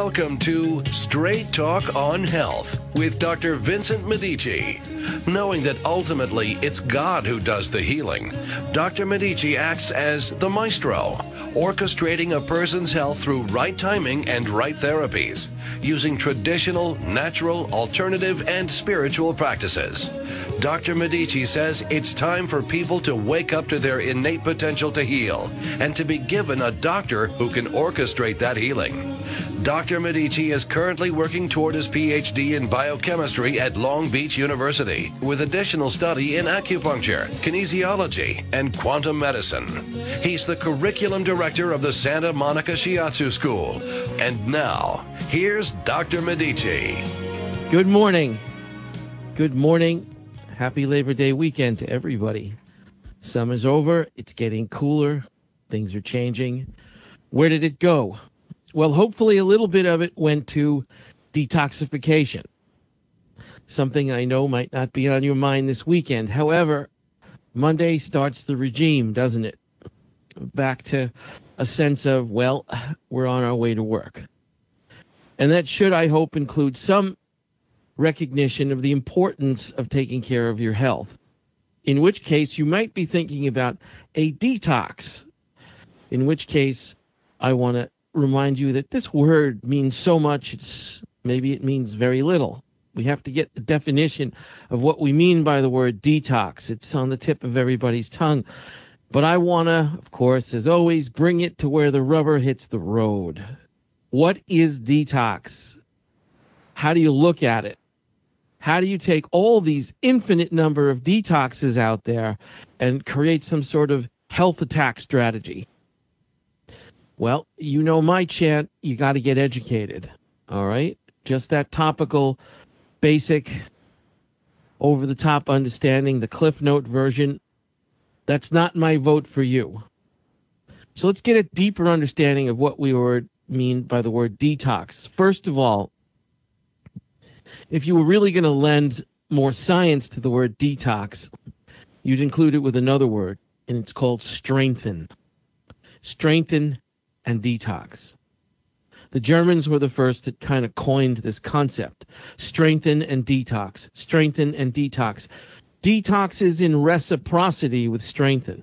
Welcome to Straight Talk on Health with Dr. Vincent Medici. Knowing that ultimately it's God who does the healing, Dr. Medici acts as the maestro, orchestrating a person's health through right timing and right therapies, using traditional, natural, alternative, and spiritual practices. Dr. Medici says it's time for people to wake up to their innate potential to heal and to be given a doctor who can orchestrate that healing. Dr. Medici is currently working toward his PhD in biochemistry at Long Beach University with additional study in acupuncture, kinesiology, and quantum medicine. He's the curriculum director of the Santa Monica Shiatsu School. And now, here's Dr. Medici. Good morning. Good morning. Happy Labor Day weekend to everybody. Summer's over. It's getting cooler. Things are changing. Where did it go? Well, hopefully a little bit of it went to detoxification. Something I know might not be on your mind this weekend. However, Monday starts the regime, doesn't it? Back to a sense of, well, we're on our way to work. And that should, I hope, include some recognition of the importance of taking care of your health. In which case, you might be thinking about a detox. In which case, I want to remind you that this word means so much, maybe it means very little. We have to get the definition of what we mean by the word detox. It's on the tip of everybody's tongue. But I want to, of course, as always, bring it to where the rubber hits the road. What is detox? How do you look at it? How do you take all these infinite number of detoxes out there and create some sort of health attack strategy? Well, you know my chant, you got to get educated, all right? Just that topical, basic, over-the-top understanding, the Cliff Note version, that's not my vote for you. So let's get a deeper understanding of what we mean by the word detox. First of all, if you were really going to lend more science to the word detox, you'd include it with another word, and it's called strengthen. Strengthen and detox. The Germans were the first that kind of coined this concept. Strengthen and detox. Strengthen and detox. Detox is in reciprocity with strengthen.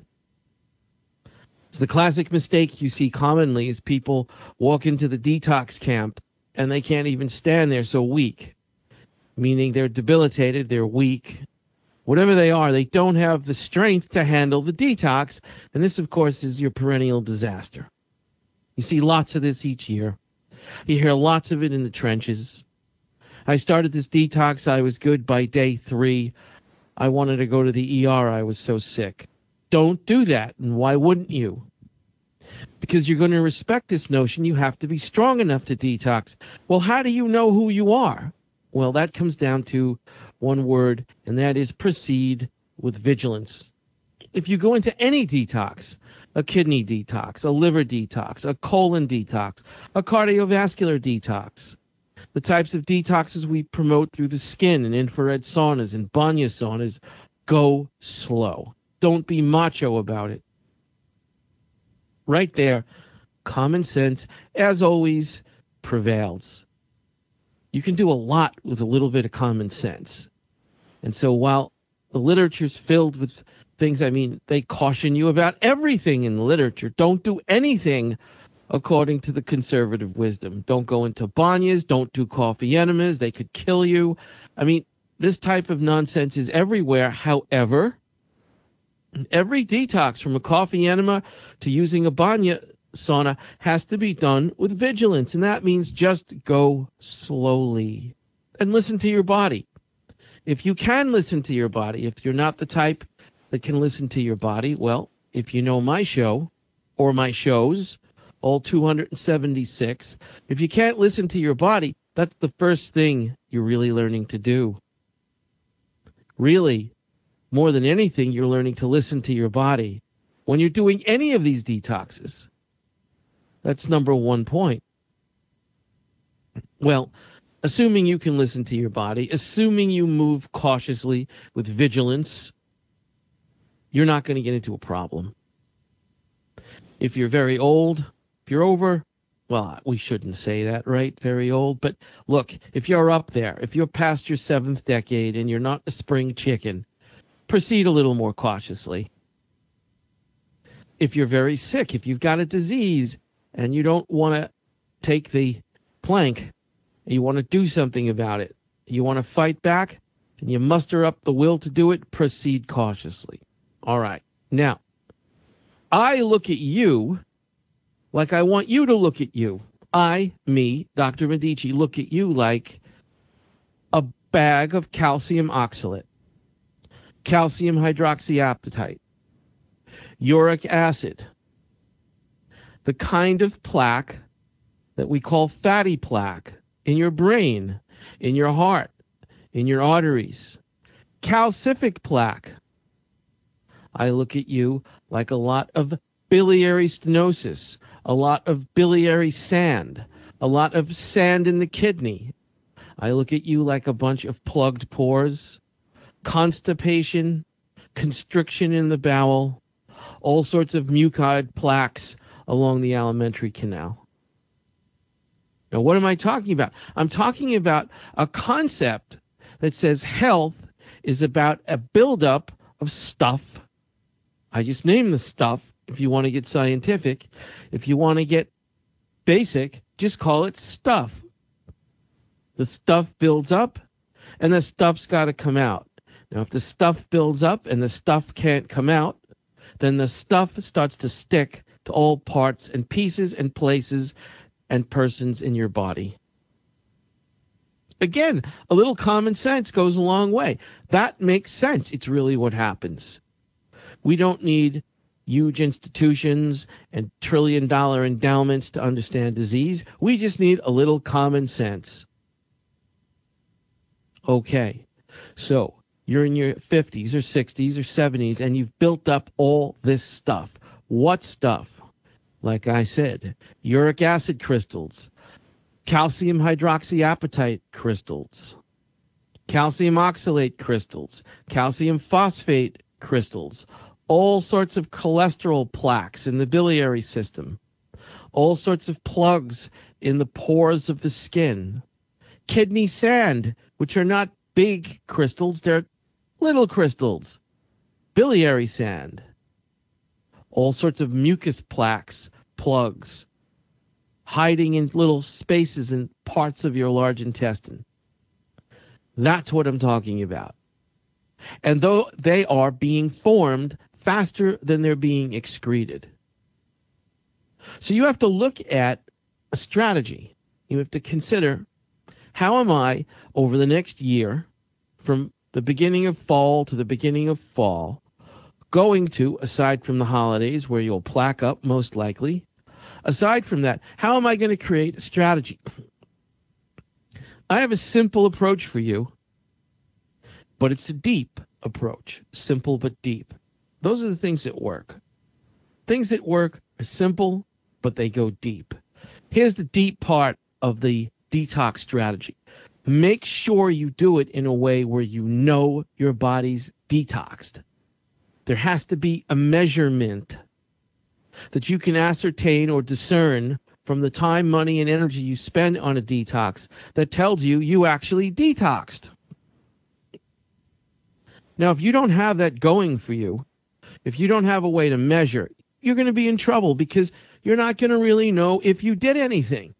It's the classic mistake you see commonly is people walk into the detox camp and they can't even stand, they're so weak. Meaning they're debilitated, they're weak. Whatever they are, they don't have the strength to handle the detox. And this, of course, is your perennial disaster. You see lots of this each year. You hear lots of it in the trenches. I started this detox. I was good by day 3. I wanted to go to the ER. I was so sick. Don't do that. And why wouldn't you? Because you're going to respect this notion. You have to be strong enough to detox. Well, how do you know who you are? Well, that comes down to one word, and that is proceed with vigilance. If you go into any detox, a kidney detox, a liver detox, a colon detox, a cardiovascular detox, the types of detoxes we promote through the skin and infrared saunas and banya saunas, go slow. Don't be macho about it. Right there, common sense, as always, prevails. You can do a lot with a little bit of common sense. And so while the literature's filled with things, they caution you about everything in the literature. Don't do anything according to the conservative wisdom. Don't go into banyas. Don't do coffee enemas. They could kill you. This type of nonsense is everywhere. However, every detox from a coffee enema to using a banya sauna has to be done with vigilance. And that means just go slowly and listen to your body. If you can listen to your body, if you're not the type that can listen to your body, well, if you know my show or my shows, all 276, if you can't listen to your body, that's the first thing you're really learning to do. Really, more than anything, you're learning to listen to your body when you're doing any of these detoxes. That's number one point. Well, assuming you can listen to your body, assuming you move cautiously with vigilance, you're not going to get into a problem. If you're very old, if you're over Well, we shouldn't say that, right? Very old. But look, if you're up there, if you're past your 7th decade and you're not a spring chicken, proceed a little more cautiously. If you're very sick, if you've got a disease and you don't want to take the plank, you want to do something about it, you want to fight back, and you muster up the will to do it, proceed cautiously. All right. Now, I look at you like I want you to look at you. Me, Dr. Medici, look at you like a bag of calcium oxalate, calcium hydroxyapatite, uric acid, the kind of plaque that we call fatty plaque in your brain, in your heart, in your arteries, calcific plaque. I look at you like a lot of biliary stenosis, a lot of biliary sand, a lot of sand in the kidney. I look at you like a bunch of plugged pores, constipation, constriction in the bowel, all sorts of mucoid plaques along the alimentary canal. Now, what am I talking about? I'm talking about a concept that says health is about a buildup of stuff. I just named the stuff. If you want to get scientific, if you want to get basic, just call it stuff. The stuff builds up, and the stuff's got to come out. Now, if the stuff builds up and the stuff can't come out, then the stuff starts to stick to all parts and pieces and places and persons in your body. Again, a little common sense goes a long way. That makes sense. It's really what happens. We don't need huge institutions and trillion-dollar endowments to understand disease. We just need a little common sense. Okay, so you're in your 50s or 60s or 70s, and you've built up all this stuff. What stuff? Like I said, uric acid crystals, calcium hydroxyapatite crystals, calcium oxalate crystals, calcium phosphate crystals, all sorts of cholesterol plaques in the biliary system, all sorts of plugs in the pores of the skin, kidney sand, which are not big crystals, they're little crystals, biliary sand, all sorts of mucus plaques, plugs, hiding in little spaces in parts of your large intestine. That's what I'm talking about. And though they are being formed faster than they're being excreted. So you have to look at a strategy. You have to consider, how am I over the next year, from the beginning of fall to the beginning of fall, going to, aside from the holidays where you'll plaque up most likely, aside from that, how am I going to create a strategy? I have a simple approach for you, but it's a deep approach, simple but deep. Those are the things that work. Things that work are simple, but they go deep. Here's the deep part of the detox strategy. Make sure you do it in a way where you know your body's detoxed. There has to be a measurement that you can ascertain or discern from the time, money, and energy you spend on a detox that tells you you actually detoxed. Now, if you don't have that going for you, if you don't have a way to measure, you're going to be in trouble because you're not going to really know if you did anything.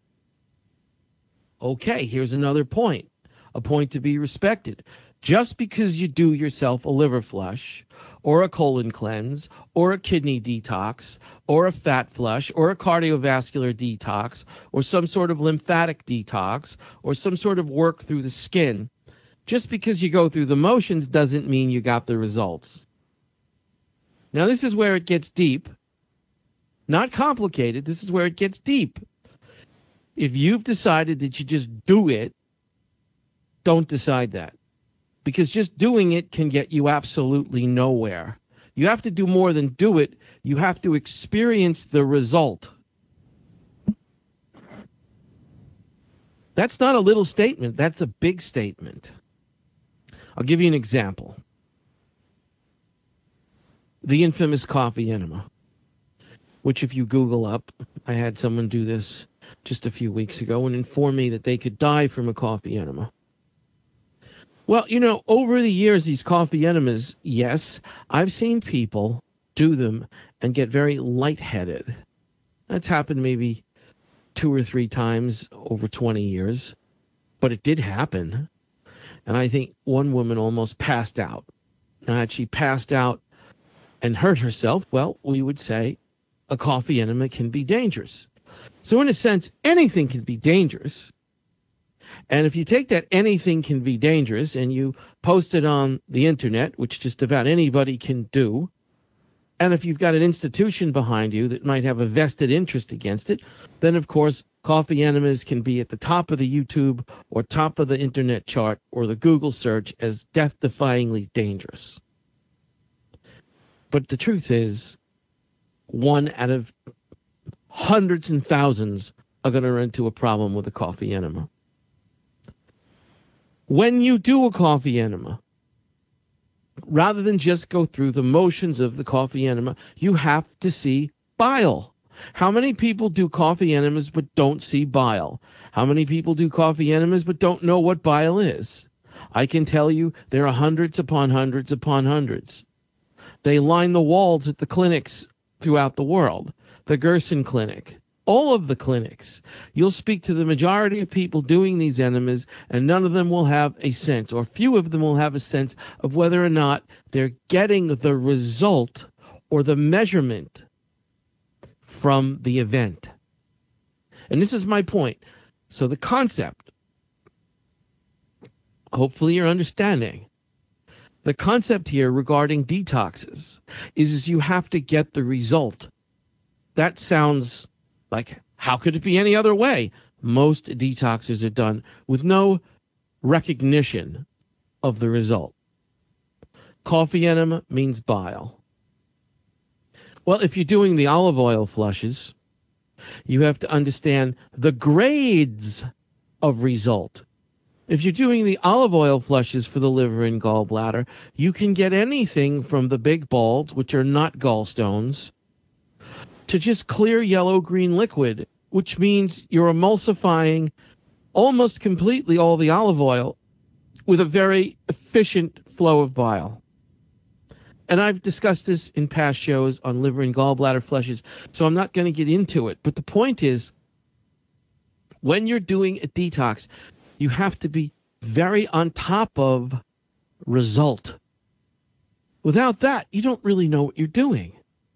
Okay, here's another point, a point to be respected. Just because you do yourself a liver flush or a colon cleanse or a kidney detox or a fat flush or a cardiovascular detox or some sort of lymphatic detox or some sort of work through the skin, just because you go through the motions doesn't mean you got the results. Now, this is where it gets deep. Not complicated. This is where it gets deep. If you've decided that you just do it, don't decide that. Because just doing it can get you absolutely nowhere. You have to do more than do it. You have to experience the result. That's not a little statement. That's a big statement. I'll give you an example. The infamous coffee enema, which if you Google up, I had someone do this just a few weeks ago and informed me that they could die from a coffee enema. Well, over the years, these coffee enemas, yes, I've seen people do them and get very lightheaded. That's happened maybe 2 or 3 times over 20 years, but it did happen. And I think one woman almost passed out. Now, had she passed out and hurt herself, well, we would say a coffee enema can be dangerous. So in a sense, anything can be dangerous. And if you take that anything can be dangerous and you post it on the internet, which just about anybody can do, and if you've got an institution behind you that might have a vested interest against it, then of course coffee enemas can be at the top of the YouTube or top of the internet chart or the Google search as death-defyingly dangerous. But the truth is, 1 out of hundreds and thousands are going to run into a problem with a coffee enema. When you do a coffee enema, rather than just go through the motions of the coffee enema, you have to see bile. How many people do coffee enemas but don't see bile? How many people do coffee enemas but don't know what bile is? I can tell you there are hundreds upon hundreds upon hundreds. They line the walls at the clinics throughout the world. The Gerson Clinic, all of the clinics. You'll speak to the majority of people doing these enemas, and none of them will have a sense, or few of them will have a sense of whether or not they're getting the result or the measurement from the event. And this is my point. So the concept, hopefully you're understanding, the concept here regarding detoxes is you have to get the result. That sounds like, how could it be any other way? Most detoxes are done with no recognition of the result. Coffee enema means bile. Well, if you're doing the olive oil flushes, you have to understand the grades of result. If you're doing the olive oil flushes for the liver and gallbladder, you can get anything from the big balls, which are not gallstones, to just clear yellow-green liquid, which means you're emulsifying almost completely all the olive oil with a very efficient flow of bile. And I've discussed this in past shows on liver and gallbladder flushes, so I'm not going to get into it. But the point is, when you're doing a detox, you have to be very on top of result. Without that, you don't really know what you're doing.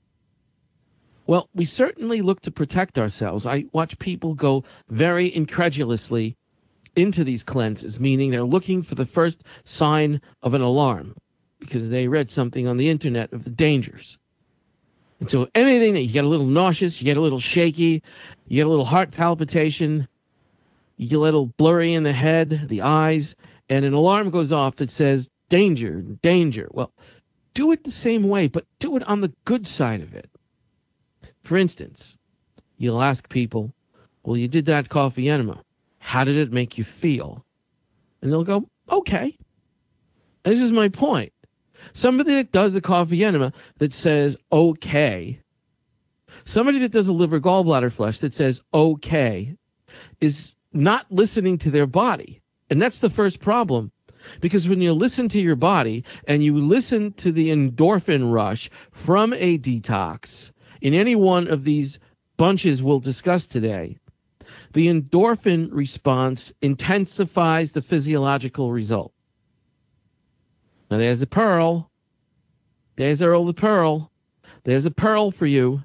Well, we certainly look to protect ourselves. I watch people go very incredulously into these cleanses, meaning they're looking for the first sign of an alarm because they read something on the internet of the dangers. And so anything that you get a little nauseous, you get a little shaky, you get a little heart palpitation, you get a little blurry in the head, the eyes, and an alarm goes off that says danger, danger. Well, do it the same way, but do it on the good side of it. For instance, you'll ask people, well, you did that coffee enema. How did it make you feel? And they'll go, okay. This is my point. Somebody that does a coffee enema that says, okay. Somebody that does a liver gallbladder flush that says, okay, is not listening to their body. And that's the first problem. Because when you listen to your body and you listen to the endorphin rush from a detox, in any one of these bunches we'll discuss today, the endorphin response intensifies the physiological result. Now there's a pearl. There's Earl the Pearl. There's a pearl for you.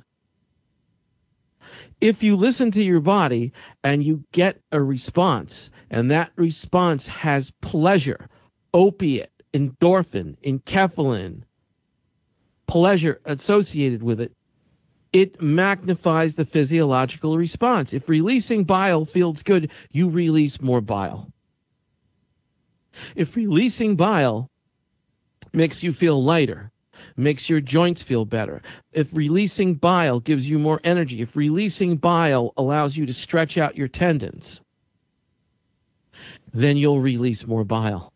If you listen to your body and you get a response, and that response has pleasure, opiate, endorphin, enkephalin, pleasure associated with it, it magnifies the physiological response. If releasing bile feels good, you release more bile. If releasing bile makes you feel lighter, makes your joints feel better, if releasing bile gives you more energy, if releasing bile allows you to stretch out your tendons, then you'll release more bile.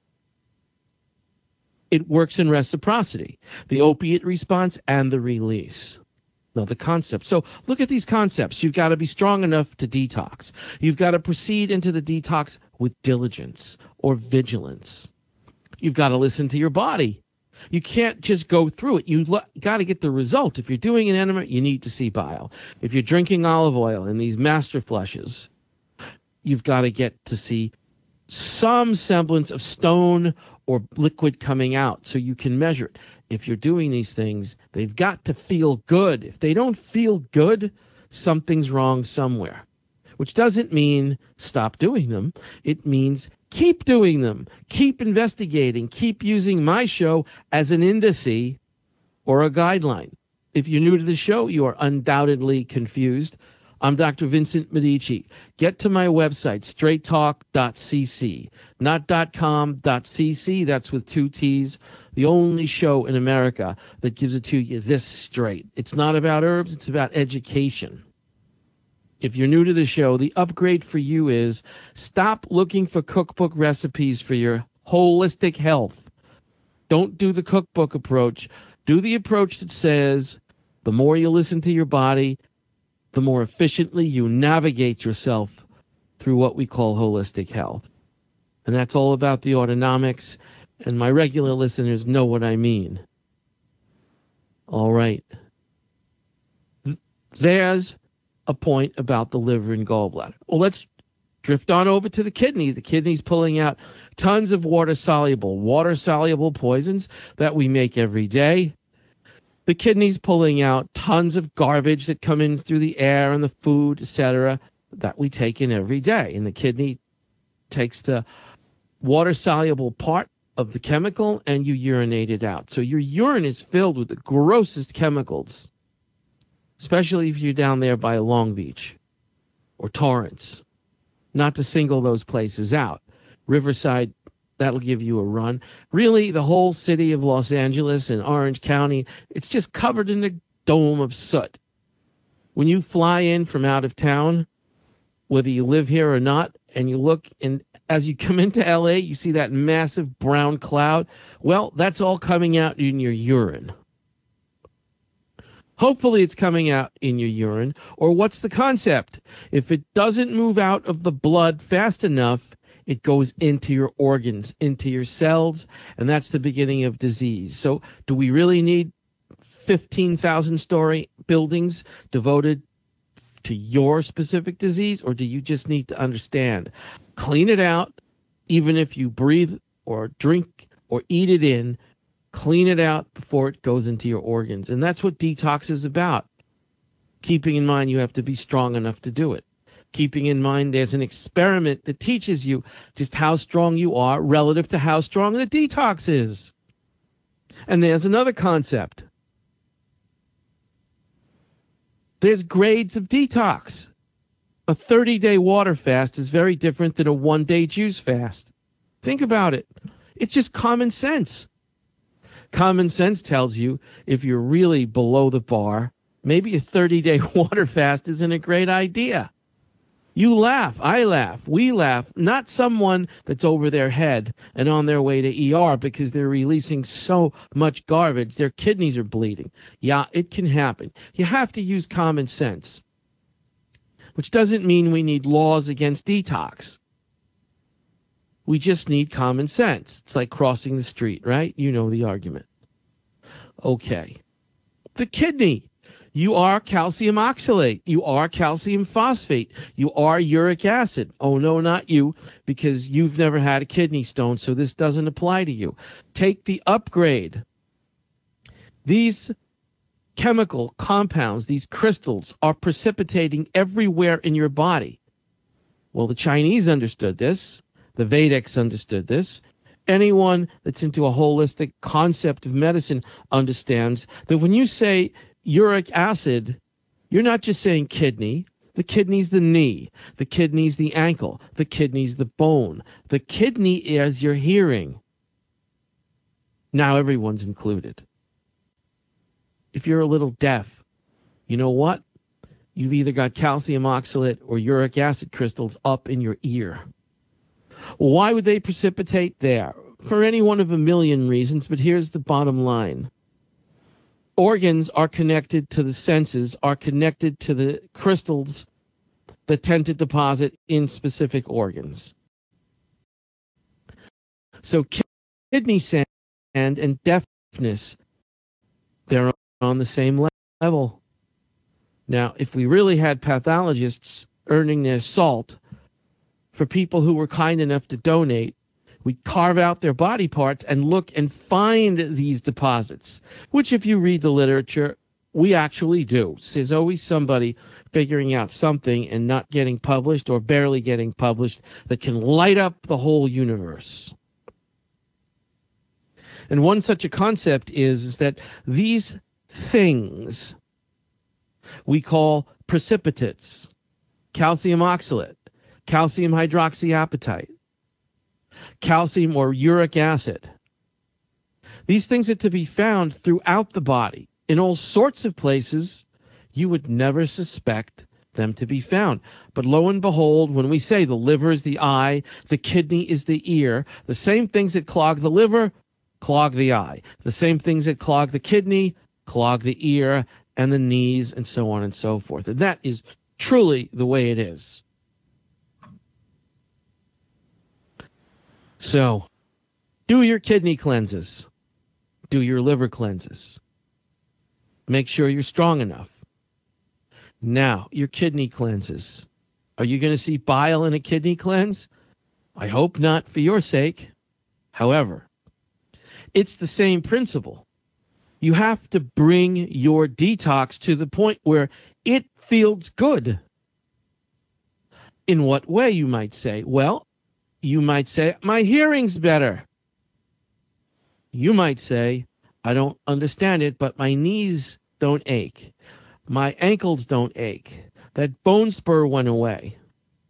It works in reciprocity, the opiate response and the release. another concept. So look at these concepts. You've got to be strong enough to detox. You've got to proceed into the detox with diligence or vigilance. You've got to listen to your body. You can't just go through it. You got to get the result. If you're doing an enema, you need to see bile. If you're drinking olive oil in these master flushes, you've got to get to see some semblance of stone or liquid coming out so you can measure it. If you're doing these things, they've got to feel good. If they don't feel good, something's wrong somewhere, which doesn't mean stop doing them. It means keep doing them, keep investigating, keep using my show as an indice or a guideline. If you're new to the show, you are undoubtedly confused. I'm Dr. Vincent Medici. Get to my website, straighttalk.cc, not .com.cc. That's with 2 T's. The only show in America that gives it to you this straight. It's not about herbs. It's about education. If you're new to the show, the upgrade for you is stop looking for cookbook recipes for your holistic health. Don't do the cookbook approach. Do the approach that says the more you listen to your body, the more efficiently you navigate yourself through what we call holistic health. And that's all about the autonomics, and my regular listeners know what I mean. All right. There's a point about the liver and gallbladder. Well, let's drift on over to the kidney. The kidney's pulling out tons of water-soluble poisons that we make every day. The kidney's pulling out tons of garbage that come in through the air and the food, etc., that we take in every day. And the kidney takes the water-soluble part of the chemical and you urinate it out. So your urine is filled with the grossest chemicals, especially if you're down there by Long Beach or Torrance. Not to single those places out. Riverside, that'll give you a run. Really, the whole city of Los Angeles and Orange County, it's just covered in a dome of soot. When you fly in from out of town, whether you live here or not, and you look, and as you come into LA, you see that massive brown cloud. Well, that's all coming out in your urine. Hopefully it's coming out in your urine. Or what's the concept? If it doesn't move out of the blood fast enough, it goes into your organs, into your cells, and that's the beginning of disease. So do we really need 15,000-story buildings devoted to your specific disease, or do you just need to understand? Clean it out, even if you breathe or drink or eat it in, clean it out before it goes into your organs. And that's what detox is about. Keeping in mind you have to be strong enough to do it. Keeping in mind there's an experiment that teaches you just how strong you are relative to how strong the detox is. And there's another concept. There's grades of detox. A 30-day water fast is very different than a 1-day juice fast. Think about it. It's just common sense. Common sense tells you if you're really below the bar, maybe a 30-day water fast isn't a great idea. You laugh, I laugh, we laugh, not someone that's over their head and on their way to ER because they're releasing so much garbage, their kidneys are bleeding. Yeah, it can happen. You have to use common sense, which doesn't mean we need laws against detox. We just need common sense. It's like crossing the street, right? You know the argument. Okay. The kidney. You are calcium oxalate. You are calcium phosphate. You are uric acid. Oh, no, not you, because you've never had a kidney stone, so this doesn't apply to you. Take the upgrade. These chemical compounds, these crystals, are precipitating everywhere in your body. Well, the Chinese understood this. The Vedics understood this. Anyone that's into a holistic concept of medicine understands that when you say uric acid, you're not just saying kidney. The kidney's the knee. The kidney's the ankle. The kidney's the bone. The kidney is your hearing. Now everyone's included. If you're a little deaf, you know what? You've either got calcium oxalate or uric acid crystals up in your ear. Well, why would they precipitate there? For any one of a million reasons, but here's the bottom line. organs are connected to the senses, are connected to the crystals that tend to deposit in specific organs. So kidney sand and deafness, they're on the same level. Now, if we really had pathologists earning their salt for people who were kind enough to donate, we'd carve out their body parts and look and find these deposits, which if you read the literature, we actually do. There's always somebody figuring out something and not getting published or barely getting published that can light up the whole universe. And one such a concept is that these things we call precipitates, calcium oxalate, calcium hydroxyapatite, calcium or uric acid. These things are to be found throughout the body in all sorts of places you would never suspect them to be found. But lo and behold, when we say the liver is the eye, the kidney is the ear, the same things that clog the liver clog the eye. The same things that clog the kidney clog the ear and the knees and so on and so forth. And that is truly the way it is. So, do your kidney cleanses. Do your liver cleanses. Make sure you're strong enough. Now, your kidney cleanses. Are you going to see bile in a kidney cleanse? I hope not for your sake. However, it's the same principle. You have to bring your detox to the point where it feels good. In what way, you might say? Well, you might say, my hearing's better. You might say, I don't understand it, but my knees don't ache. My ankles don't ache. That bone spur went away.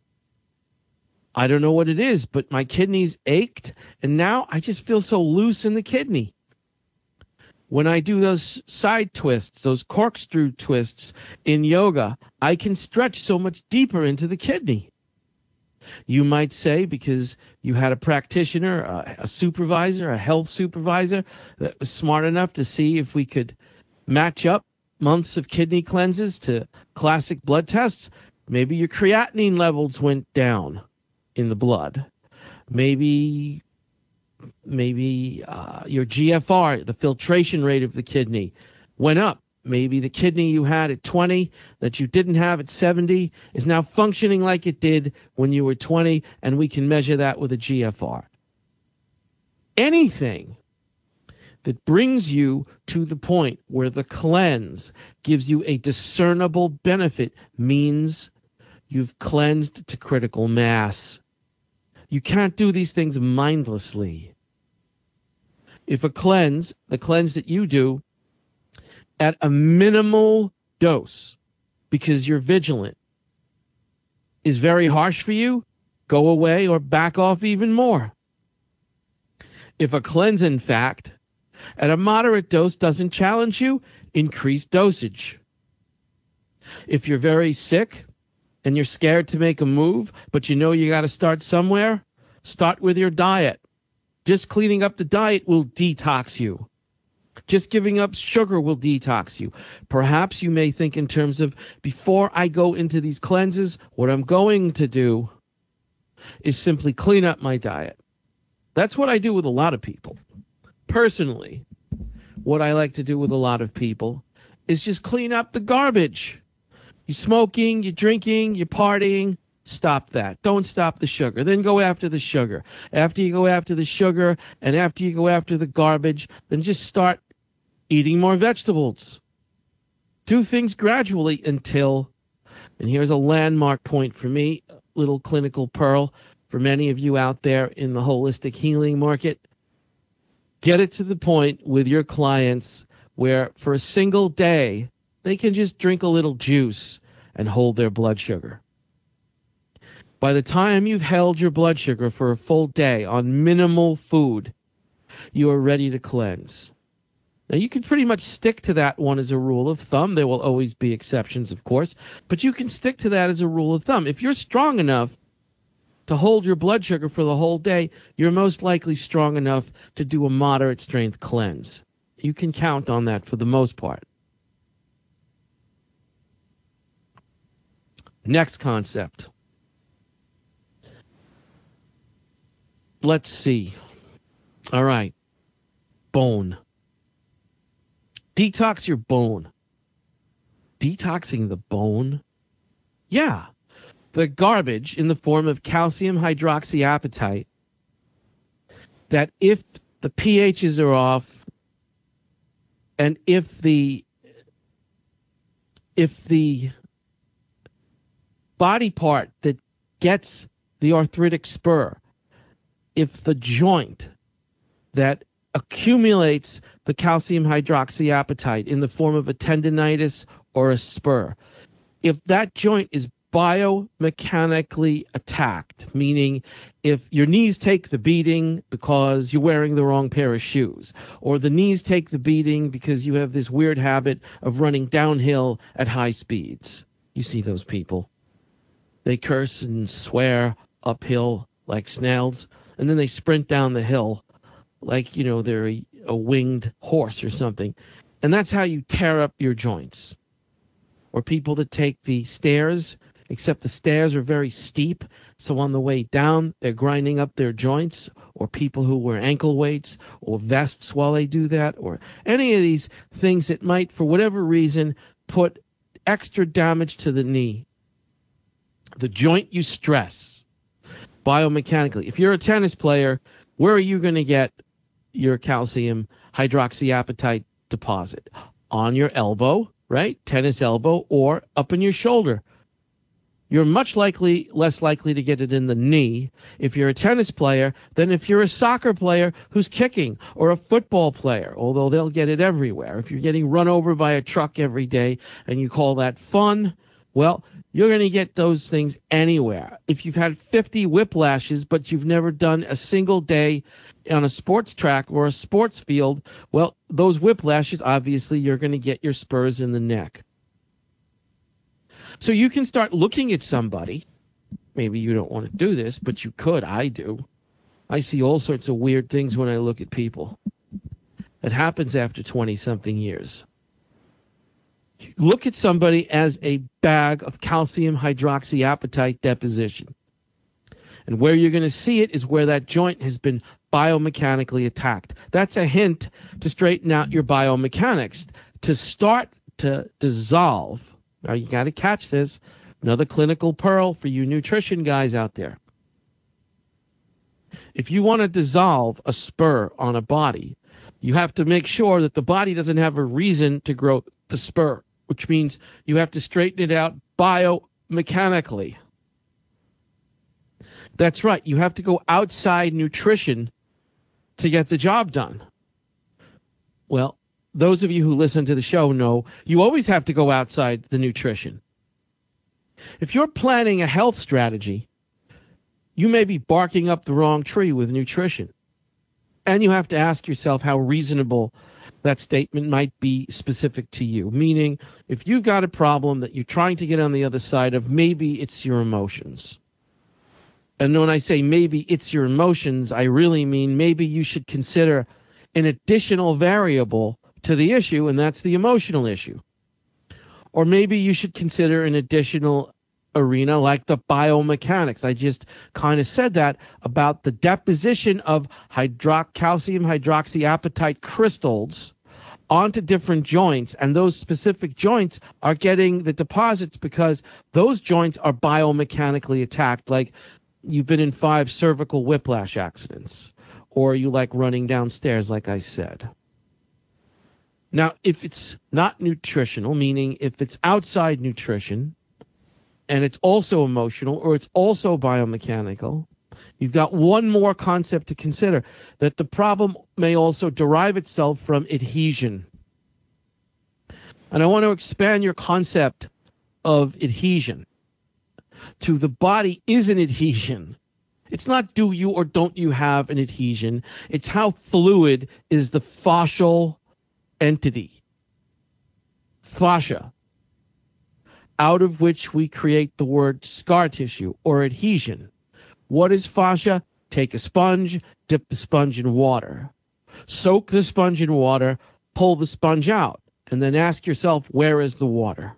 I don't know what it is, but my kidneys ached, and now I just feel so loose in the kidney. When I do those side twists, those corkscrew twists in yoga, I can stretch so much deeper into the kidney. You might say, because you had a practitioner, a supervisor, a health supervisor that was smart enough to see if we could match up months of kidney cleanses to classic blood tests, maybe your creatinine levels went down in the blood. Maybe your GFR, the filtration rate of the kidney, went up. Maybe the kidney you had at 20 that you didn't have at 70 is now functioning like it did when you were 20, and we can measure that with a GFR. Anything that brings you to the point where the cleanse gives you a discernible benefit means you've cleansed to critical mass. You can't do these things mindlessly. If a cleanse, the cleanse that you do, at a minimal dose, because you're vigilant, is very harsh for you, go away or back off even more. If a cleanse, in fact, at a moderate dose doesn't challenge you, increase dosage. If you're very sick and you're scared to make a move, but you know you got to start somewhere, start with your diet. Just cleaning up the diet will detox you. Just giving up sugar will detox you. Perhaps you may think in terms of, before I go into these cleanses, what I'm going to do is simply clean up my diet. That's what I do with a lot of people. Personally, what I like to do with a lot of people is just clean up the garbage. You're smoking, you're drinking, you're partying. Stop that. Don't stop the sugar. Then go after the sugar. After you go after the sugar and after you go after the garbage, then just start eating more vegetables. Do things gradually until, and here's a landmark point for me, a little clinical pearl for many of you out there in the holistic healing market. Get it to the point with your clients where for a single day, they can just drink a little juice and hold their blood sugar. By the time you've held your blood sugar for a full day on minimal food, you are ready to cleanse. Now, you can pretty much stick to that one as a rule of thumb. There will always be exceptions, of course, but you can stick to that as a rule of thumb. If you're strong enough to hold your blood sugar for the whole day, you're most likely strong enough to do a moderate strength cleanse. You can count on that for the most part. Next concept. Let's see. All right. Bone. Detox your bone. Detoxing the bone? Yeah. The garbage in the form of calcium hydroxyapatite, that if the pHs are off and if the body part that gets the arthritic spur, if the joint that accumulates the calcium hydroxyapatite in the form of a tendinitis or a spur, if that joint is biomechanically attacked, meaning if your knees take the beating because you're wearing the wrong pair of shoes, or the knees take the beating because you have this weird habit of running downhill at high speeds. You see those people. They curse and swear uphill like snails, and then they sprint down the hill like, they're a winged horse or something. And that's how you tear up your joints. Or people that take the stairs, except the stairs are very steep, so on the way down, they're grinding up their joints. Or people who wear ankle weights or vests while they do that, or any of these things that might, for whatever reason, put extra damage to the knee. The joint you stress biomechanically. If you're a tennis player, where are you going to get your calcium hydroxyapatite deposit? On your elbow, right? Tennis elbow, or up in your shoulder. You're much less likely to get it in the knee if you're a tennis player than if you're a soccer player who's kicking, or a football player, although they'll get it everywhere. If you're getting run over by a truck every day and you call that fun, well, you're going to get those things anywhere. If you've had 50 whiplashes, but you've never done a single day on a sports track or a sports field, well, those whiplashes, obviously, you're going to get your spurs in the neck. So you can start looking at somebody. Maybe you don't want to do this, but you could. I do. I see all sorts of weird things when I look at people. It happens after 20-something years. Look at somebody as a bag of calcium hydroxyapatite deposition. And where you're going to see it is where that joint has been biomechanically attacked. That's a hint to straighten out your biomechanics, to start to dissolve. Now, you got to catch this. Another clinical pearl for you nutrition guys out there. If you want to dissolve a spur on a body, you have to make sure that the body doesn't have a reason to grow the spur, which means you have to straighten it out biomechanically. That's right. You have to go outside nutrition to get the job done. Well, those of you who listen to the show know you always have to go outside the nutrition. If you're planning a health strategy, you may be barking up the wrong tree with nutrition. And you have to ask yourself how reasonable that statement might be specific to you. Meaning, if you've got a problem that you're trying to get on the other side of, maybe it's your emotions. And when I say maybe it's your emotions, I really mean maybe you should consider an additional variable to the issue, and that's the emotional issue. Or maybe you should consider an additional arena like the biomechanics. I just kind of said that about the deposition of calcium hydroxyapatite crystals onto different joints, and those specific joints are getting the deposits because those joints are biomechanically attacked, like you've been in 5 cervical whiplash accidents, or you like running downstairs, like I said. Now, if it's not nutritional, meaning if it's outside nutrition, and it's also emotional, or it's also biomechanical, you've got one more concept to consider, that the problem may also derive itself from adhesion. And I want to expand your concept of adhesion to the body is an adhesion. It's not do you or don't you have an adhesion. It's how fluid is the fascial entity. Fascia, out of which we create the word scar tissue or adhesion. What is fascia? Take a sponge, dip the sponge in water. Soak the sponge in water, pull the sponge out and then ask yourself, where is the water?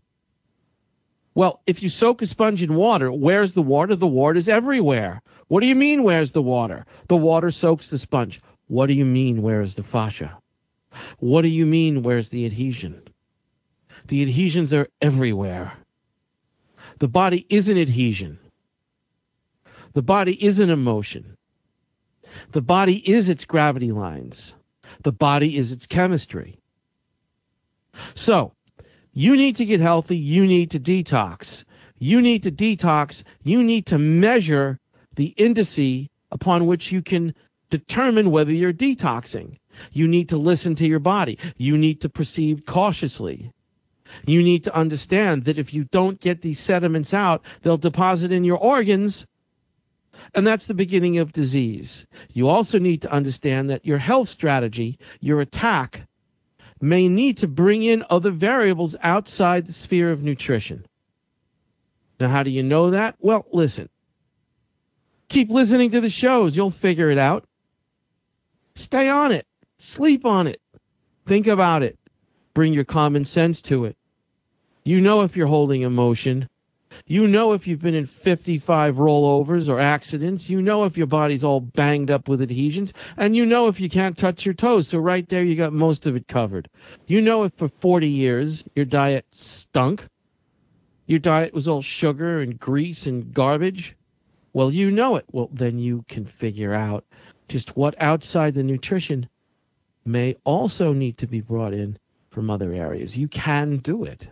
Well, if you soak a sponge in water, where's the water? The water is everywhere. What do you mean, where's the water? The water soaks the sponge. What do you mean, where is the fascia? What do you mean, where's the adhesion? The adhesions are everywhere. The body is an adhesion. The body is an emotion. The body is its gravity lines. The body is its chemistry. So, you need to get healthy. You need to detox. You need to detox. You need to measure the indice upon which you can determine whether you're detoxing. You need to listen to your body. You need to proceed cautiously. You need to understand that if you don't get these sediments out, they'll deposit in your organs, and that's the beginning of disease. You also need to understand that your health strategy, your attack, may need to bring in other variables outside the sphere of nutrition. Now, how do you know that? Well, listen. Keep listening to the shows. You'll figure it out. Stay on it. Sleep on it. Think about it. Bring your common sense to it. You know if you're holding emotion. You know if you've been in 55 rollovers or accidents. You know if your body's all banged up with adhesions. And you know if you can't touch your toes. So right there you got most of it covered. You know if for 40 years your diet stunk. Your diet was all sugar and grease and garbage. Well, you know it. Well, then you can figure out just what outside the nutrition may also need to be brought in from other areas. You can do it.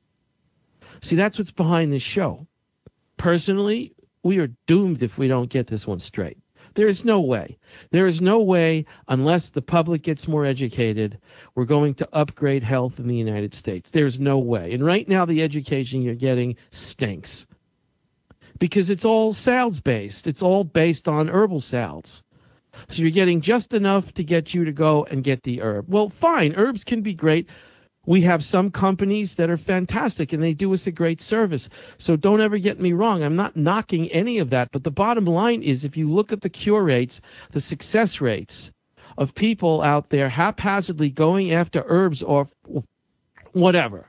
See, that's what's behind this show. Personally, we are doomed if we don't get this one straight. There is no way. There is no way, unless the public gets more educated, we're going to upgrade health in the United States. There's no way. And right now, the education you're getting stinks. Because it's all sales-based. It's all based on herbal sales. So you're getting just enough to get you to go and get the herb. Well, fine. Herbs can be great. We have some companies that are fantastic, and they do us a great service. So don't ever get me wrong. I'm not knocking any of that. But the bottom line is, if you look at the cure rates, the success rates of people out there haphazardly going after herbs or whatever,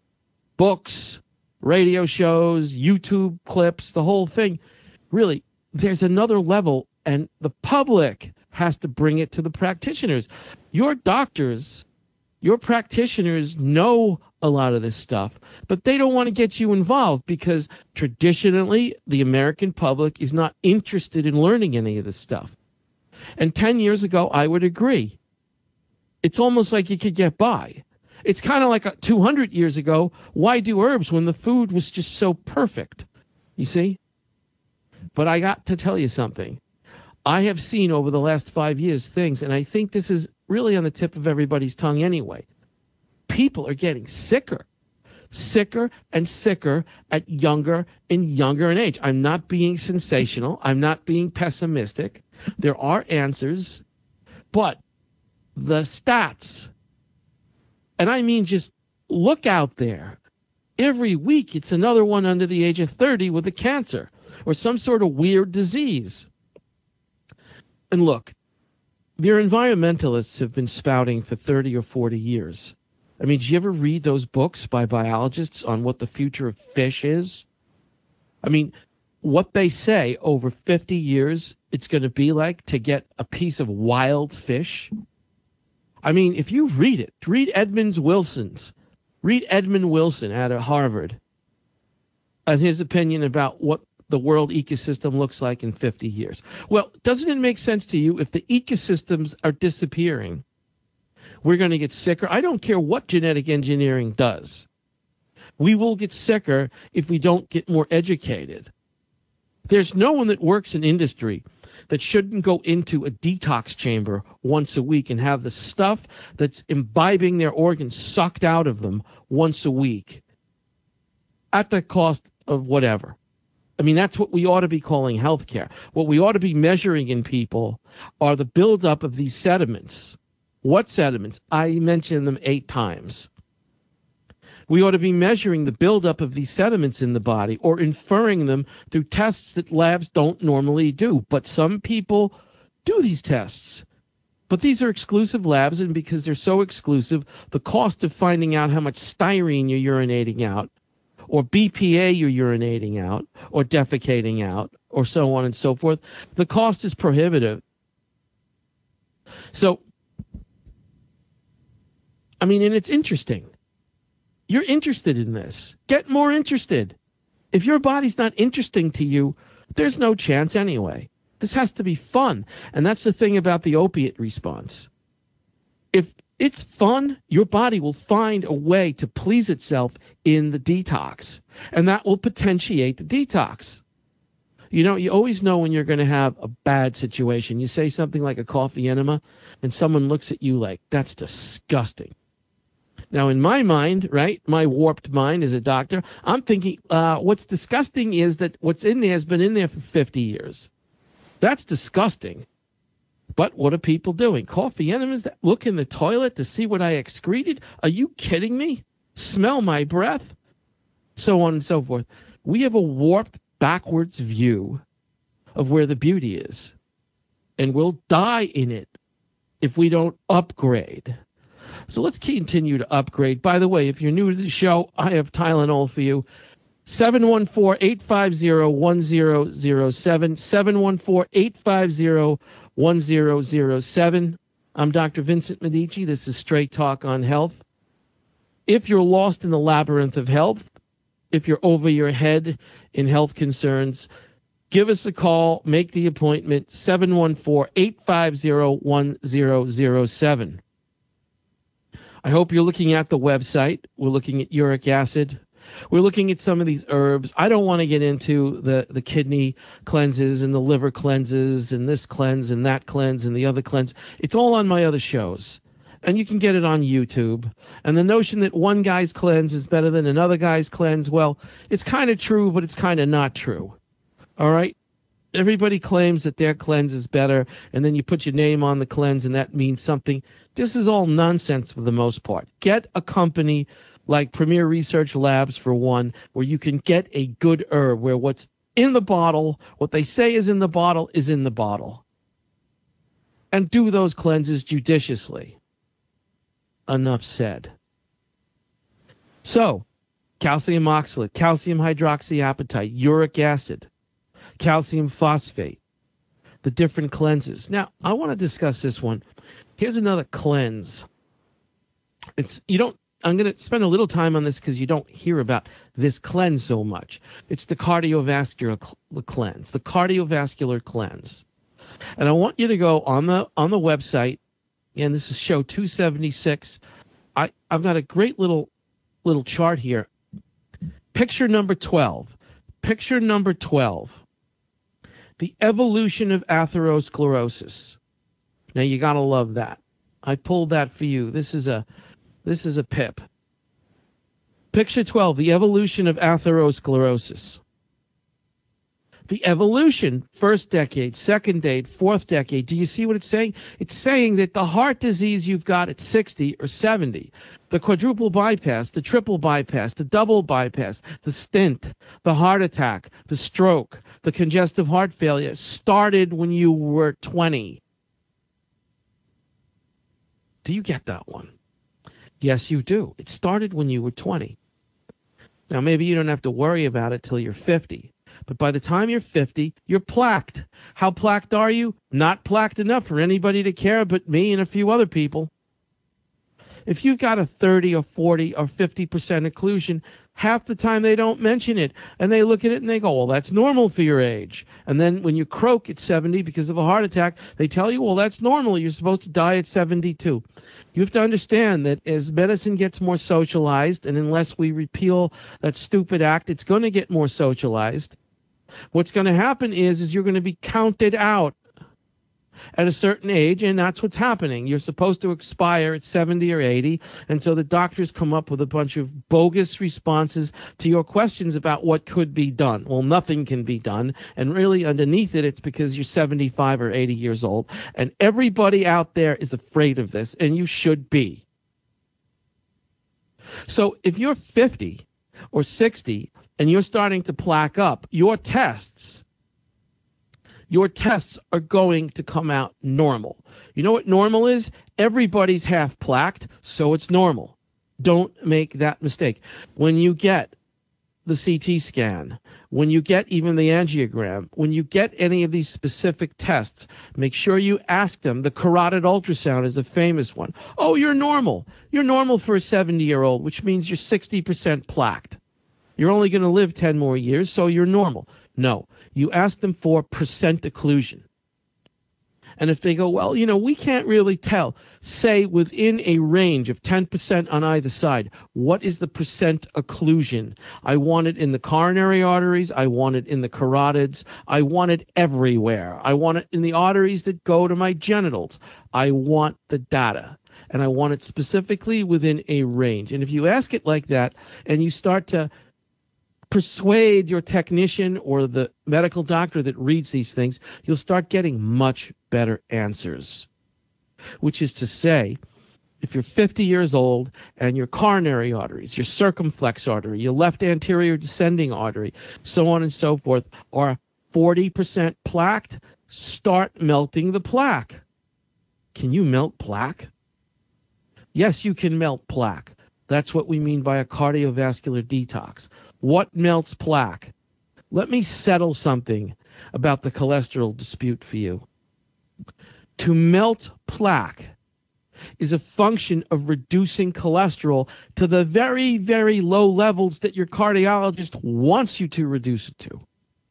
books, radio shows, YouTube clips, the whole thing, really, there's another level, and the public has to bring it to the practitioners. Your doctors, your practitioners know a lot of this stuff, but they don't want to get you involved because traditionally the American public is not interested in learning any of this stuff. And 10 years ago, I would agree. It's almost like you could get by. It's kind of like 200 years ago, why do herbs when the food was just so perfect? You see? But I got to tell you something. I have seen over the last 5 years things, and I think this is really on the tip of everybody's tongue anyway. People are getting sicker and sicker at younger and younger in age. I'm not being sensational. I'm not being pessimistic. There are answers, but the stats, and I mean just look out there. Every week it's another one under the age of 30 with a cancer or some sort of weird disease. And look, their environmentalists have been spouting for 30 or 40 years. I mean, did you ever read those books by biologists on what the future of fish is? I mean, what they say over 50 years it's going to be like to get a piece of wild fish. I mean, if you read it, read Edmund Wilson out of Harvard and his opinion about what the world ecosystem looks like in 50 years. Well, doesn't it make sense to you if the ecosystems are disappearing, we're going to get sicker? I don't care what genetic engineering does. We will get sicker if we don't get more educated. There's no one that works in industry that shouldn't go into a detox chamber once a week and have the stuff that's imbibing their organs sucked out of them once a week at the cost of whatever. I mean, that's what we ought to be calling healthcare. What we ought to be measuring in people are the buildup of these sediments. What sediments? I mentioned them 8 times. We ought to be measuring the buildup of these sediments in the body or inferring them through tests that labs don't normally do. But some people do these tests. But these are exclusive labs, and because they're so exclusive, the cost of finding out how much styrene you're urinating out, or BPA you're urinating out, or defecating out, or so on and so forth, the cost is prohibitive. So, I mean, and it's interesting. You're interested in this. Get more interested. If your body's not interesting to you, there's no chance anyway. This has to be fun. And that's the thing about the opiate response. If it's fun, your body will find a way to please itself in the detox. And that will potentiate the detox. You know, you always know when you're going to have a bad situation. You say something like a coffee enema, and someone looks at you like, that's disgusting. Now, in my mind, right, my warped mind as a doctor, I'm thinking what's disgusting is that what's in there has been in there for 50 years. That's disgusting. But what are people doing? Coffee enemas that look in the toilet to see what I excreted? Are you kidding me? Smell my breath? So on and so forth. We have a warped, backwards view of where the beauty is. And we'll die in it if we don't upgrade. So let's continue to upgrade. By the way, if you're new to the show, I have Tylenol for you. 714-850-1007. 714-850-1007. I'm Dr. Vincent Medici. This is Straight Talk on Health. If you're lost in the labyrinth of health, if you're over your head in health concerns, give us a call. Make the appointment. 714-850-1007. I hope you're looking at the website. We're looking at uric acid. We're looking at some of these herbs. I don't want to get into the kidney cleanses and the liver cleanses and this cleanse and that cleanse and the other cleanse. It's all on my other shows. And you can get it on YouTube. And the notion that one guy's cleanse is better than another guy's cleanse, well, it's kind of true, but it's kind of not true. All right? Everybody claims that their cleanse is better, and then you put your name on the cleanse, and that means something. This is all nonsense for the most part. Get a company like Premier Research Labs, for one, where you can get a good herb, where what's in the bottle, what they say is in the bottle, is in the bottle. And do those cleanses judiciously. Enough said. So, calcium oxalate, calcium hydroxyapatite, uric acid, calcium phosphate, the different cleanses. Now, I want to discuss this one. Here's another cleanse. I'm going to spend a little time on this because you don't hear about this cleanse so much. It's the cardiovascular cleanse, the cardiovascular cleanse. And I want you to go on the website, and this is show 276. I've got a great little chart here. Picture number 12. Picture number 12. The evolution of atherosclerosis. Now you got to love that. I pulled that for you. This is a PIP. Picture 12, the evolution of atherosclerosis. The evolution, first decade, second decade, fourth decade. Do you see what it's saying? It's saying that the heart disease you've got at 60 or 70, the quadruple bypass, the triple bypass, the double bypass, the stent, the heart attack, the stroke, the congestive heart failure started when you were 20. Do you get that one? Yes, you do. It started when you were 20. Now, maybe you don't have to worry about it till you're 50. But by the time you're 50, you're plaqued. How plaqued are you? Not plaqued enough for anybody to care but me and a few other people. If you've got a 30 or 40 or 50% occlusion, half the time they don't mention it. And they look at it and they go, well, that's normal for your age. And then when you croak at 70 because of a heart attack, they tell you, well, that's normal. You're supposed to die at 72. You have to understand that as medicine gets more socialized, and unless we repeal that stupid act, it's going to get more socialized. What's going to happen is you're going to be counted out at a certain age, and that's what's happening. You're supposed to expire at 70 or 80, and so the doctors come up with a bunch of bogus responses to your questions about what could be done. Well, nothing can be done, and really underneath it, it's because you're 75 or 80 years old, and everybody out there is afraid of this, and you should be. So if you're 50 or 60 and you're starting to plaque up, your tests your tests are going to come out normal. You know what normal is? Everybody's half plaqued, so it's normal. Don't make that mistake. When you get the CT scan, when you get even the angiogram, when you get any of these specific tests, make sure you ask them. The carotid ultrasound is a famous one. Oh, you're normal. You're normal for a 70-year-old, which means you're 60% plaqued. You're only going to live 10 more years, so you're normal. No, you ask them for percent occlusion. And if they go, well, we can't really tell, say within a range of 10% on either side, what is the percent occlusion? I want it in the coronary arteries. I want it in the carotids. I want it everywhere. I want it in the arteries that go to my genitals. I want the data. And I want it specifically within a range. And if you ask it like that and you start to persuade your technician or the medical doctor that reads these things, you'll start getting much better answers. Which is to say, if you're 50 years old and your coronary arteries, your circumflex artery, your left anterior descending artery, so on and so forth, are 40% plaqued, start melting the plaque. Can you melt plaque? Yes, you can melt plaque. That's what we mean by a cardiovascular detox. What melts plaque? Let me settle something about the cholesterol dispute for you. To melt plaque is a function of reducing cholesterol to the very, very low levels that your cardiologist wants you to reduce it to.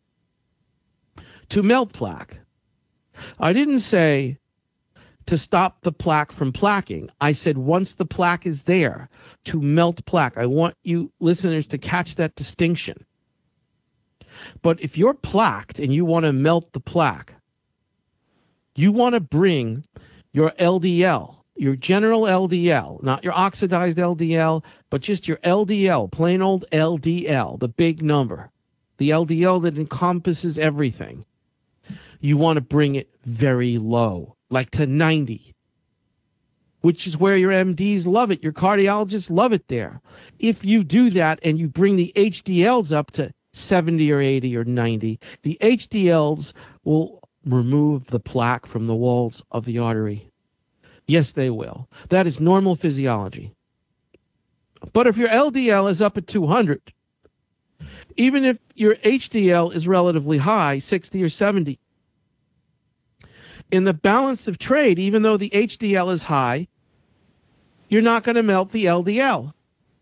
To melt plaque. I didn't say to stop the plaque from plaquing. I said once the plaque is there, to melt plaque. I want you listeners to catch that distinction. But if you're plaqued and you want to melt the plaque, you want to bring your LDL, your general LDL, not your oxidized LDL, but just your LDL, plain old LDL, the big number, the LDL that encompasses everything. You want to bring it very low, like to 90, which is where your MDs love it. Your cardiologists love it there. If you do that and you bring the HDLs up to 70 or 80 or 90, the HDLs will remove the plaque from the walls of the artery. Yes, they will. That is normal physiology. But if your LDL is up at 200, even if your HDL is relatively high, 60 or 70, in the balance of trade, even though the HDL is high, you're not going to melt the LDL.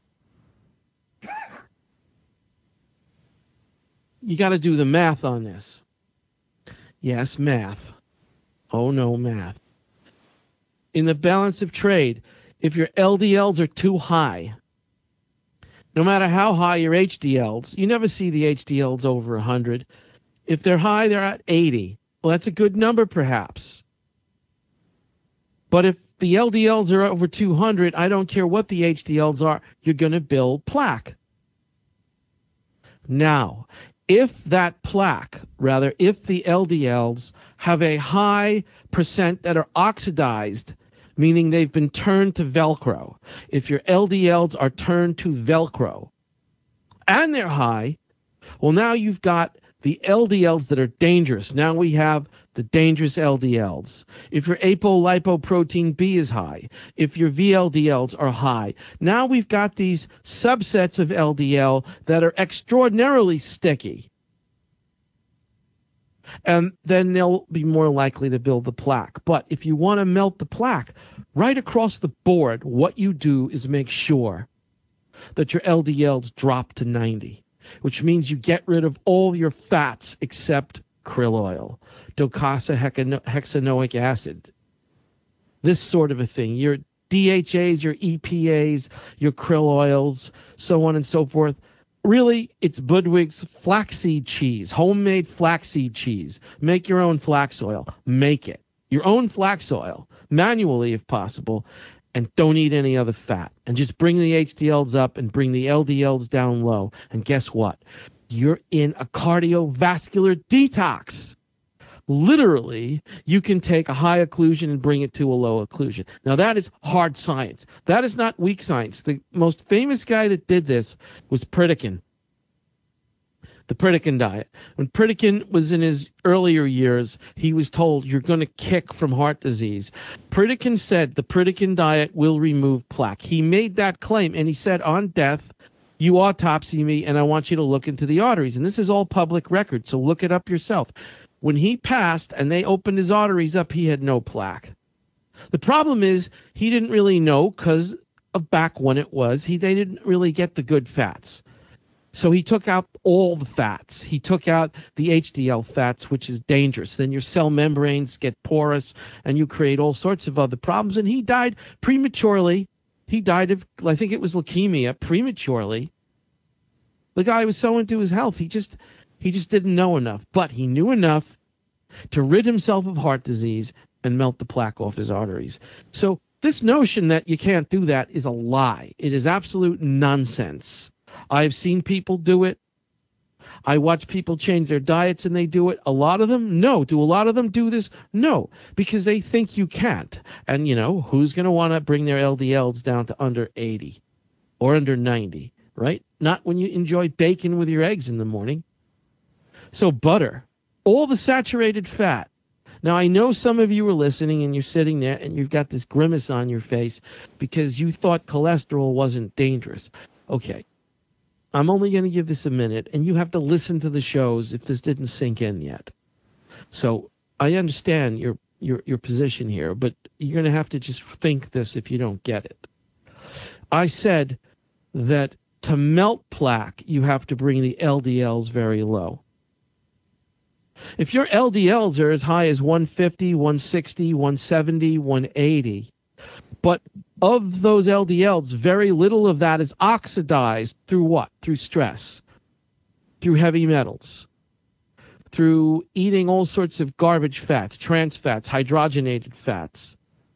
You got to do the math on this. Yes, math. Oh, no, math. In the balance of trade, if your LDLs are too high, no matter how high your HDLs, you never see the HDLs over 100. If they're high, they're at 80. Well, that's a good number, perhaps. But if the LDLs are over 200, I don't care what the HDLs are, you're going to build plaque. Now, if the LDLs have a high percent that are oxidized, meaning they've been turned to Velcro, if your LDLs are turned to Velcro and they're high, well, now you've got the LDLs that are dangerous. Now we have the dangerous LDLs. If your apolipoprotein B is high, if your VLDLs are high, now we've got these subsets of LDL that are extraordinarily sticky. And then they'll be more likely to build the plaque. But if you want to melt the plaque, right across the board, what you do is make sure that your LDLs drop to 90. Which means you get rid of all your fats except krill oil, docosahexaenoic acid, this sort of a thing. Your DHAs, your EPAs, your krill oils, so on and so forth. Really, it's Budwig's flaxseed cheese, homemade flaxseed cheese. Make your own flax oil. Make it. Your own flax oil, manually if possible. And don't eat any other fat. And just bring the HDLs up and bring the LDLs down low. And guess what? You're in a cardiovascular detox. Literally, you can take a high occlusion and bring it to a low occlusion. Now, that is hard science. That is not weak science. The most famous guy that did this was Pritikin. the Pritikin diet. When Pritikin was in his earlier years, he was told, you're going to kick from heart disease. Pritikin said the Pritikin diet will remove plaque. He made that claim, and he said, on death, you autopsy me, and I want you to look into the arteries. And this is all public record, so look it up yourself. When he passed and they opened his arteries up, he had no plaque. The problem is he didn't really know because of back when it was. They didn't really get the good fats. So he took out all the fats. He took out the HDL fats, which is dangerous. Then your cell membranes get porous, and you create all sorts of other problems. And he died prematurely. He died of, I think it was leukemia, prematurely. The guy was so into his health, he just didn't know enough. But he knew enough to rid himself of heart disease and melt the plaque off his arteries. So this notion that you can't do that is a lie. It is absolute nonsense. I've seen people do it. I watch people change their diets and they do it. A lot of them, no. Do a lot of them do this? No, because they think you can't. And, who's going to want to bring their LDLs down to under 80 or under 90, right? Not when you enjoy bacon with your eggs in the morning. So butter, all the saturated fat. Now, I know some of you are listening and you're sitting there and you've got this grimace on your face because you thought cholesterol wasn't dangerous. Okay. I'm only going to give this a minute, and you have to listen to the shows if this didn't sink in yet. So I understand your position here, but you're going to have to just think this if you don't get it. I said that to melt plaque, you have to bring the LDLs very low. If your LDLs are as high as 150, 160, 170, 180, but of those LDLs, very little of that is oxidized through what? Through stress, through heavy metals, through eating all sorts of garbage fats, trans fats, hydrogenated fats.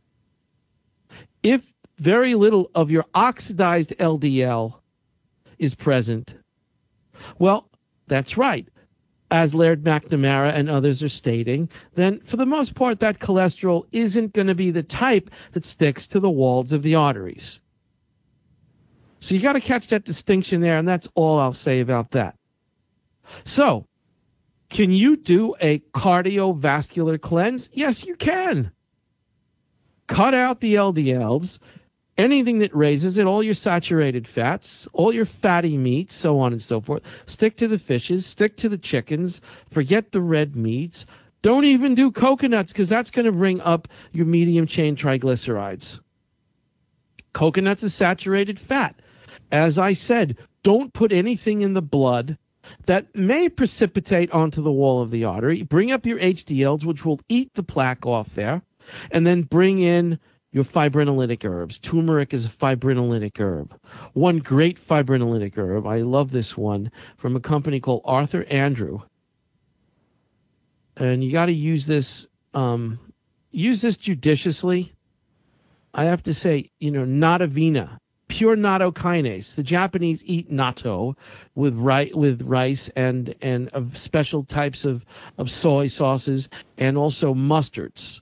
If very little of your oxidized LDL is present, well, that's right. As Laird McNamara and others are stating, then for the most part, that cholesterol isn't going to be the type that sticks to the walls of the arteries. So you got to catch that distinction there, and that's all I'll say about that. So, can you do a cardiovascular cleanse? Yes, you can. Cut out the LDLs, anything that raises it, all your saturated fats, all your fatty meats, so on and so forth. Stick to the fishes, stick to the chickens, forget the red meats. Don't even do coconuts because that's going to bring up your medium chain triglycerides. Coconuts is saturated fat. As I said, don't put anything in the blood that may precipitate onto the wall of the artery. Bring up your HDLs, which will eat the plaque off there, and then bring in your fibrinolytic herbs. Turmeric is a fibrinolytic herb. One great fibrinolytic herb, I love this one, from a company called Arthur Andrew. And you got to use this judiciously. I have to say, natto-vena, pure natto-kinase. The Japanese eat natto with rice and of special types of soy sauces and also mustards.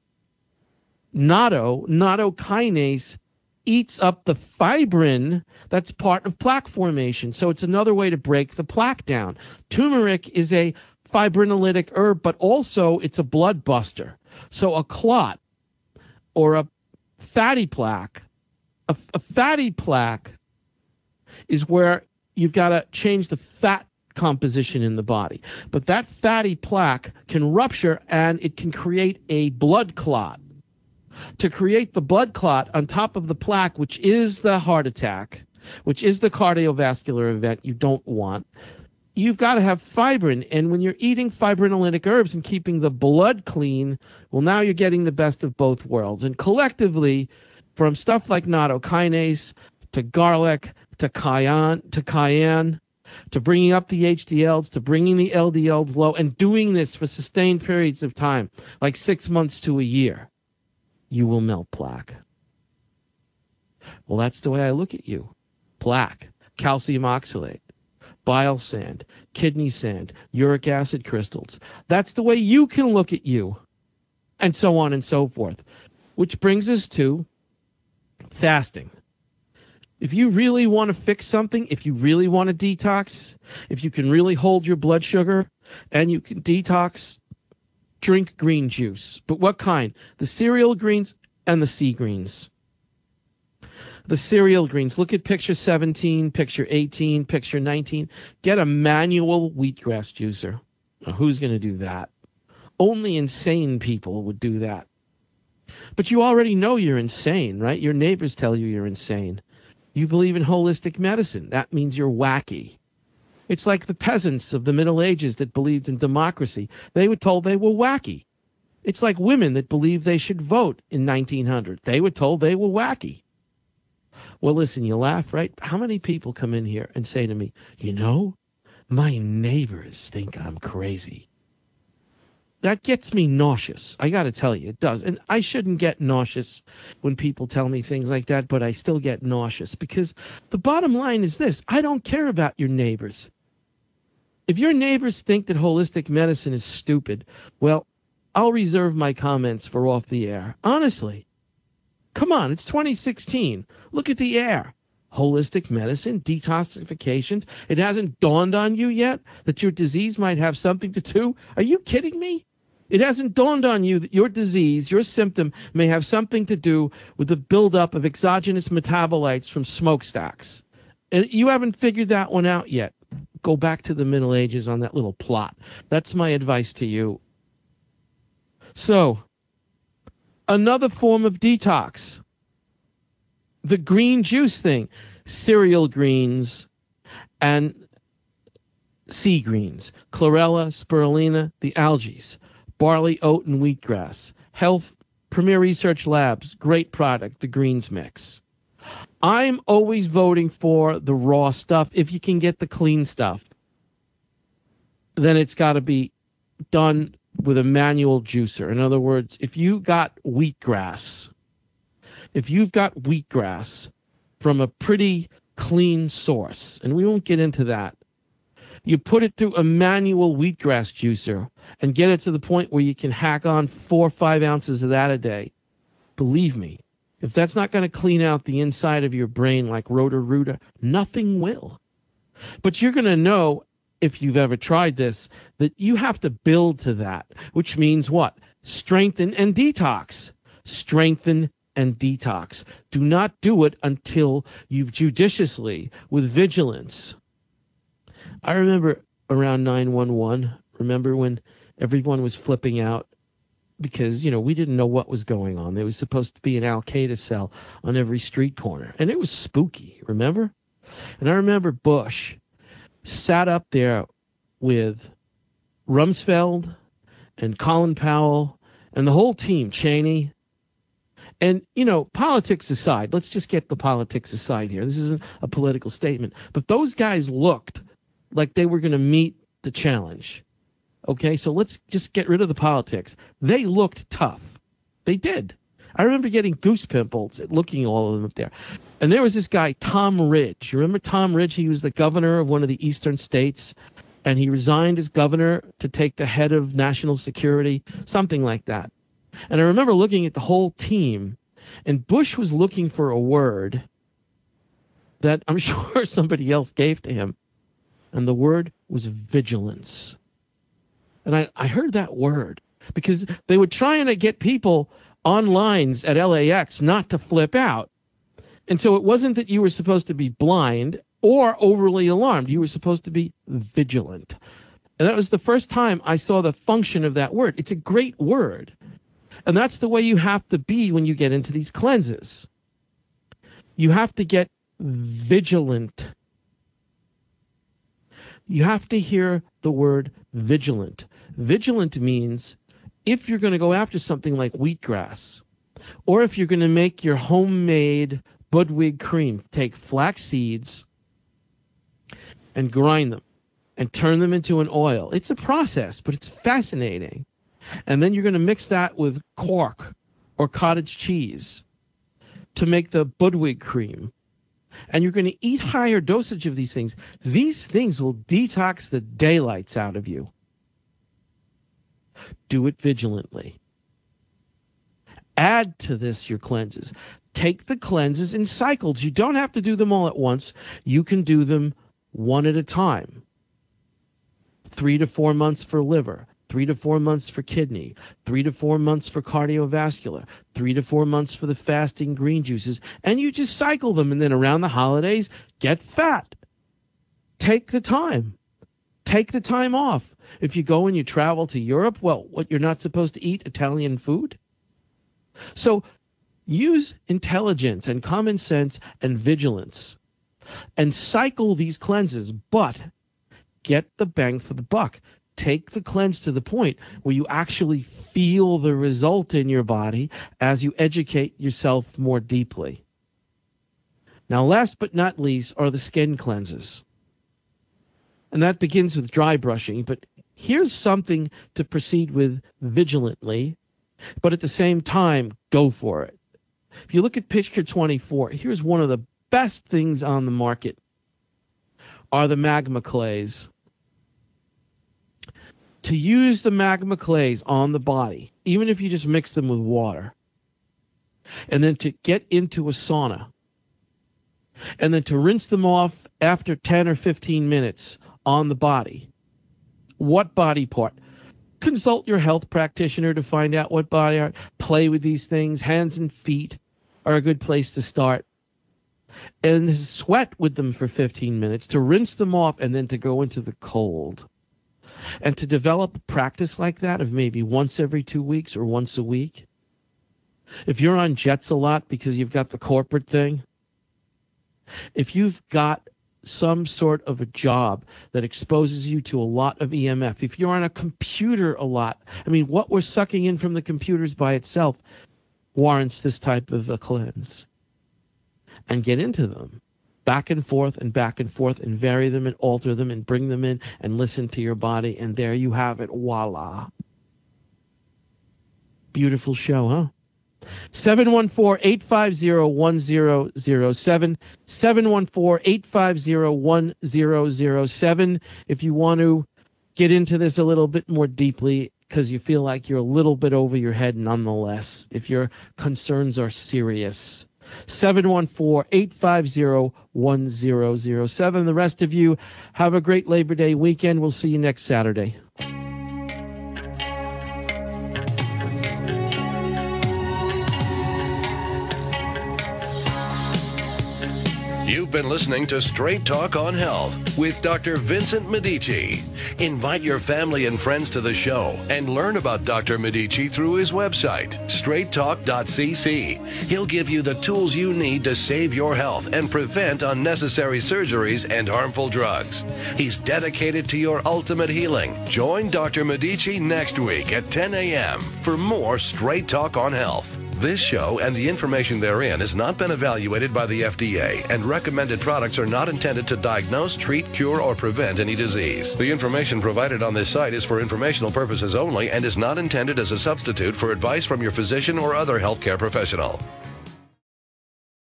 Natto-kinase eats up the fibrin that's part of plaque formation. So it's another way to break the plaque down. Turmeric is a fibrinolytic herb, but also it's a blood buster. So a clot or a fatty plaque, a fatty plaque is where you've got to change the fat composition in the body. But that fatty plaque can rupture and it can create a blood clot. To create the blood clot on top of the plaque, which is the heart attack, which is the cardiovascular event you don't want, you've got to have fibrin. And when you're eating fibrinolytic herbs and keeping the blood clean, well, now you're getting the best of both worlds. And collectively, from stuff like natto-kinase to garlic to cayenne, to bringing up the HDLs, to bringing the LDLs low, and doing this for sustained periods of time, like 6 months to a year, you will melt plaque. Well, that's the way I look at you. Plaque, calcium oxalate, bile sand, kidney sand, uric acid crystals. That's the way you can look at you, and so on and so forth. Which brings us to fasting. If you really want to fix something, if you really want to detox, if you can really hold your blood sugar and you can detox, drink green juice. But what kind? The cereal greens and the sea greens. The cereal greens. Look at picture 17, picture 18, picture 19. Get a manual wheatgrass juicer. Now, who's going to do that? Only insane people would do that. But you already know you're insane, right? Your neighbors tell you you're insane. You believe in holistic medicine. That means you're wacky. It's like the peasants of the Middle Ages that believed in democracy. They were told they were wacky. It's like women that believed they should vote in 1900. They were told they were wacky. Well, listen, you laugh, right? How many people come in here and say to me, you know, my neighbors think I'm crazy? That gets me nauseous. I got to tell you, it does. And I shouldn't get nauseous when people tell me things like that, but I still get nauseous because the bottom line is this. I don't care about your neighbors. If your neighbors think that holistic medicine is stupid, well, I'll reserve my comments for off the air. Honestly. Come on, it's 2016. Look at the air. Holistic medicine, detoxifications. It hasn't dawned on you yet that your disease might have something to do? Are you kidding me? It hasn't dawned on you that your disease, your symptom, may have something to do with the buildup of exogenous metabolites from smokestacks. And you haven't figured that one out yet. Go back to the Middle Ages on that little plot. That's my advice to you. So, another form of detox. The green juice thing. Cereal greens and sea greens. Chlorella, spirulina, the algae. Barley, oat, and wheatgrass. Health, Premier Research Labs, great product, the greens mix. I'm always voting for the raw stuff. If you can get the clean stuff, then it's got to be done with a manual juicer. In other words, if you've got wheatgrass from a pretty clean source, and we won't get into that, you put it through a manual wheatgrass juicer and get it to the point where you can hack on 4 or 5 ounces of that a day. Believe me, if that's not going to clean out the inside of your brain like Roto-Rooter, nothing will. But you're going to know, if you've ever tried this, that you have to build to that, which means what? Strengthen and detox. Strengthen and detox. Do not do it until you've judiciously, with vigilance. I remember around 9/11, remember when everyone was flipping out because, we didn't know what was going on. There was supposed to be an Al-Qaeda cell on every street corner, and it was spooky, remember? And I remember Bush sat up there with Rumsfeld and Colin Powell and the whole team, Cheney. And, politics aside, let's just get the politics aside here. This isn't a political statement. But those guys looked like they were going to meet the challenge. Okay, so let's just get rid of the politics. They looked tough. They did. I remember getting goose pimples at looking at all of them up there. And there was this guy, Tom Ridge. You remember Tom Ridge? He was the governor of one of the eastern states, and he resigned as governor to take the head of national security, something like that. And I remember looking at the whole team, and Bush was looking for a word that I'm sure somebody else gave to him, and the word was vigilance. And I heard that word because they were trying to get people on lines at LAX not to flip out. And so it wasn't that you were supposed to be blind or overly alarmed. You were supposed to be vigilant. And that was the first time I saw the function of that word. It's a great word. And that's the way you have to be when you get into these cleanses. You have to get vigilant. You have to hear the word vigilant. Vigilant means if you're going to go after something like wheatgrass, or if you're going to make your homemade Budwig cream, take flax seeds and grind them and turn them into an oil. It's a process, but it's fascinating. And then you're going to mix that with quark or cottage cheese to make the Budwig cream. And you're going to eat higher dosage of these things. These things will detox the daylights out of you. Do it vigilantly. Add to this your cleanses. take the cleanses in cycles. You don't have to do them all at once. You can do them one at a time. 3 to 4 months for liver, 3 to 4 months for kidney, 3 to 4 months for cardiovascular, 3 to 4 months for the fasting green juices, and you just cycle them. And then around the holidays, get fat. Take the time. Take the time off. If you go and you travel to Europe, well, what, you're not supposed to eat Italian food? So use intelligence and common sense and vigilance and cycle these cleanses, but get the bang for the buck. Take the cleanse to the point where you actually feel the result in your body as you educate yourself more deeply. Now, last but not least are the skin cleanses. And that begins with dry brushing. But here's something to proceed with vigilantly, but at the same time, go for it. If you look at Picture 24, here's one of the best things on the market are the magma clays. To use the magma clays on the body, even if you just mix them with water, and then to get into a sauna, and then to rinse them off after 10 or 15 minutes on the body. What body part? Consult your health practitioner to find out what body part. Play with these things. Hands and feet are a good place to start. And sweat with them for 15 minutes, to rinse them off, and then to go into the cold. And to develop a practice like that of maybe once every 2 weeks or once a week. If you're on jets a lot because you've got the corporate thing, if you've got some sort of a job that exposes you to a lot of EMF, if you're on a computer a lot, I mean, what we're sucking in from the computers by itself warrants this type of a cleanse. And get into them. Back and forth and vary them and alter them and bring them in and listen to your body. And there you have it. Voila. Beautiful show, huh? 714-850-1007. 714-850-1007. If you want to get into this a little bit more deeply because you feel like you're a little bit over your head nonetheless, if your concerns are serious. 714-850-1007. The rest of you, have a great Labor Day weekend. We'll see you next Saturday. You've been listening to Straight Talk on Health with Dr. Vincent Medici. Invite your family and friends to the show and learn about Dr. Medici through his website, straighttalk.cc. He'll give you the tools you need to save your health and prevent unnecessary surgeries and harmful drugs. He's dedicated to your ultimate healing. Join Dr. Medici next week at 10 a.m. for more Straight Talk on Health. This show and the information therein has not been evaluated by the FDA, and recommended products are not intended to diagnose, treat, cure, or prevent any disease. The information provided on this site is for informational purposes only and is not intended as a substitute for advice from your physician or other healthcare professional.